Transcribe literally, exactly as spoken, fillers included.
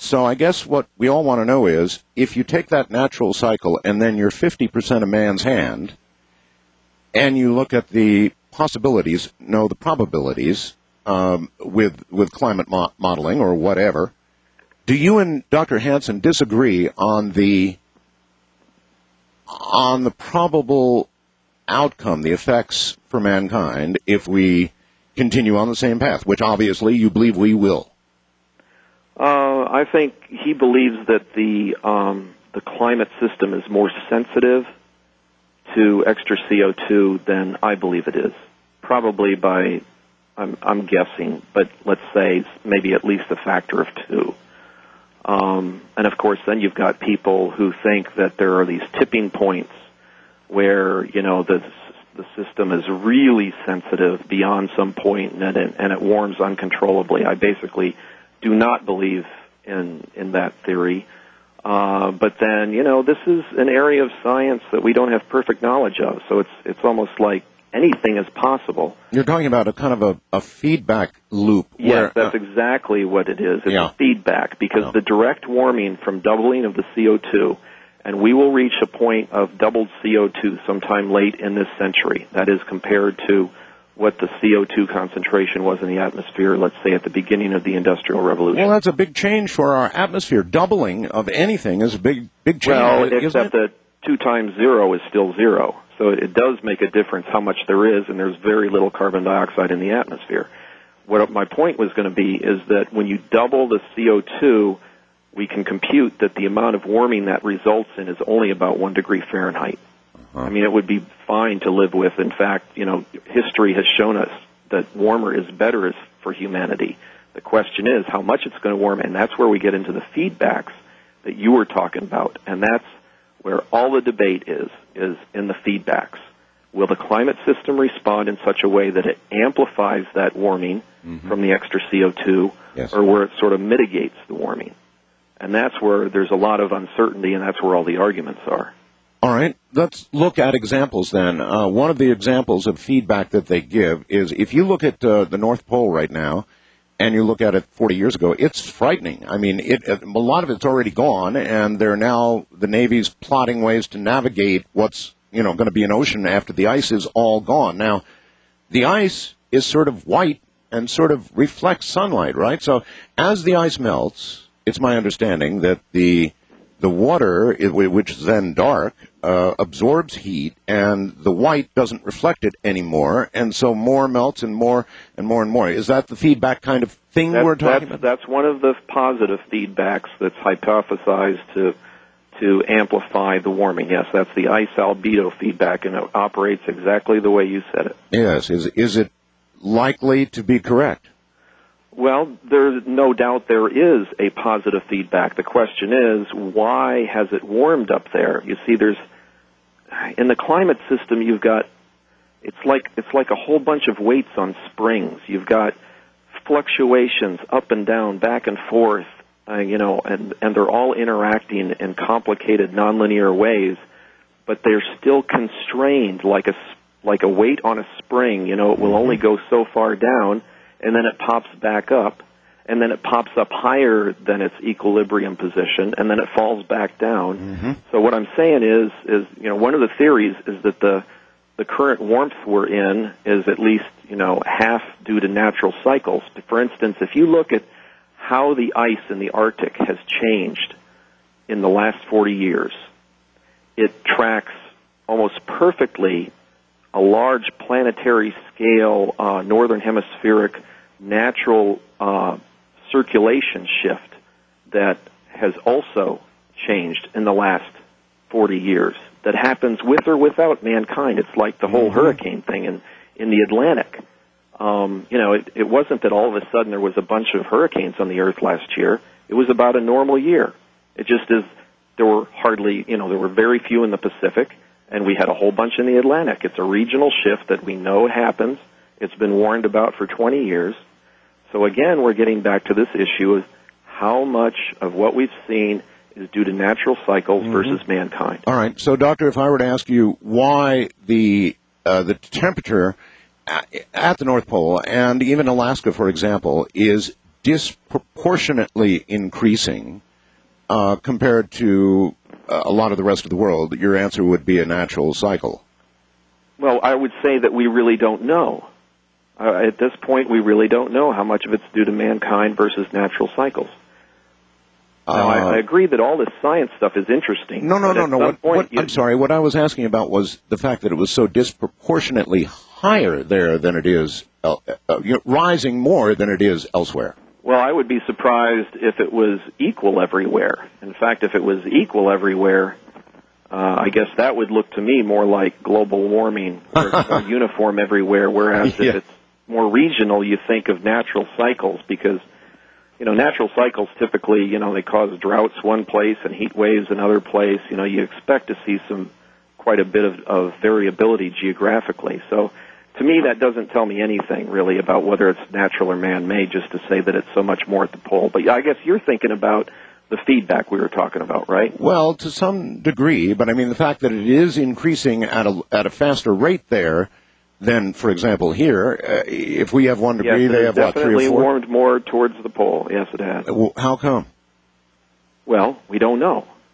So I guess what we all want to know is, if you take that natural cycle and then you're fifty percent a man's hand, and you look at the possibilities, no, the probabilities, um, with with climate mo- modeling or whatever, do you and Doctor Hansen disagree on the on the probable outcome, the effects for mankind, if we continue on the same path, which obviously you believe we will? Uh, I think he believes that the um, the climate system is more sensitive to extra C O two than I believe it is. Probably by, I'm, I'm guessing, but let's say maybe at least a factor of two. Um, and of course, then you've got people who think that there are these tipping points where, you know, the the system is really sensitive beyond some point, and it, and it warms uncontrollably. I basically do not believe in in that theory. Uh, but then, you know, this is an area of science that we don't have perfect knowledge of, so it's it's almost like anything is possible. You're talking about a kind of a, a feedback loop. Yes, where, that's uh, exactly what it is. It's yeah. a feedback, because Yeah. the direct warming from doubling of the C O two, and we will reach a point of doubled C O two sometime late in this century. That is compared to what the C O two concentration was in the atmosphere, let's say, at the beginning of the Industrial Revolution. Well, that's a big change for our atmosphere. Doubling of anything is a big, big change. Well, isn't except it? that two times zero is still zero. So it does make a difference how much there is, and there's very little carbon dioxide in the atmosphere. What my point was going to be is that when you double the C O two, we can compute that the amount of warming that results in is only about one degree Fahrenheit. I mean, it would be fine to live with. In fact, you know, history has shown us that warmer is better as for humanity. The question is how much it's going to warm, and that's where we get into the feedbacks that you were talking about, and that's where all the debate is, is in the feedbacks. Will the climate system respond in such a way that it amplifies that warming mm-hmm. from the extra C O two, yes. or where it sort of mitigates the warming? And that's where there's a lot of uncertainty, and that's where all the arguments are. All right, let's look at examples then. Uh, one of the examples of feedback that they give is, if you look at uh, the North Pole right now, and you look at it forty years ago, it's frightening. I mean, it, a lot of it's already gone, and they're now, the Navy's plotting ways to navigate what's, you know, going to be an ocean after the ice is all gone. Now, the ice is sort of white and sort of reflects sunlight, right? So as the ice melts, it's my understanding that the the water, which is then dark, uh, absorbs heat, and the white doesn't reflect it anymore, and so more melts and more and more and more. Is that the feedback kind of thing that's, we're talking that's, about? That's one of the positive feedbacks that's hypothesized to to amplify the warming. Yes, that's the ice albedo feedback, and it operates exactly the way you said it. Yes. Is is it likely to be correct? Well, there's no doubt there is a positive feedback. The question is, why has it warmed up there? You see, there's in the climate system, you've got it's like it's like a whole bunch of weights on springs. You've got fluctuations up and down, back and forth, uh, you know, and and they're all interacting in complicated nonlinear ways, but they're still constrained like a like a weight on a spring. You know, it will only go so far down, and then it pops back up, and then it pops up higher than its equilibrium position, and then it falls back down. Mm-hmm. So what I'm saying is, is you know, one of the theories is that the the current warmth we're in is at least, you know, half due to natural cycles. For instance, if you look at how the ice in the Arctic has changed in the last forty years, it tracks almost perfectly a large planetary scale, uh, northern hemispheric natural uh, circulation shift that has also changed in the last forty years. That happens with or without mankind. It's like the whole mm-hmm. hurricane thing in, in the Atlantic. Um, you know, it, it wasn't that all of a sudden there was a bunch of hurricanes on the Earth last year. It was about a normal year. It just is, there were hardly, you know, there were very few in the Pacific, and we had a whole bunch in the Atlantic. It's a regional shift that we know happens. It's been warned about for twenty years. So again, we're getting back to this issue of how much of what we've seen is due to natural cycles mm-hmm. versus mankind. All right. So, Doctor, if I were to ask you why the uh, the temperature at the North Pole and even Alaska, for example, is disproportionately increasing uh, compared to uh, a lot of the rest of the world, your answer would be a natural cycle. Well, I would say that we really don't know. Uh, at this point, we really don't know how much of it's due to mankind versus natural cycles. Now, uh, I, I agree that all this science stuff is interesting. No, no, no, no. What, point, what, you, I'm sorry. What I was asking about was the fact that it was so disproportionately higher there than it is, uh, uh, you know, rising more than it is elsewhere. Well, I would be surprised if it was equal everywhere. In fact, if it was equal everywhere, uh, I guess that would look to me more like global warming, where it's more uniform everywhere, whereas Yeah. if it's more regional, you think of natural cycles, because you know, natural cycles typically, you know, they cause droughts one place and heat waves another place. You know, you expect to see some quite a bit of, of variability geographically. So to me, that doesn't tell me anything really about whether it's natural or man-made, just to say that it's so much more at the pole. But I guess you're thinking about the feedback we were talking about, right? Well, to some degree, but I mean the fact that it is increasing at a, at a faster rate there than, for example, here, uh, if we have one degree, yes, they have, what, three or definitely four? warmed more towards the pole. Yes, it has. Well, how come? Well, we don't know.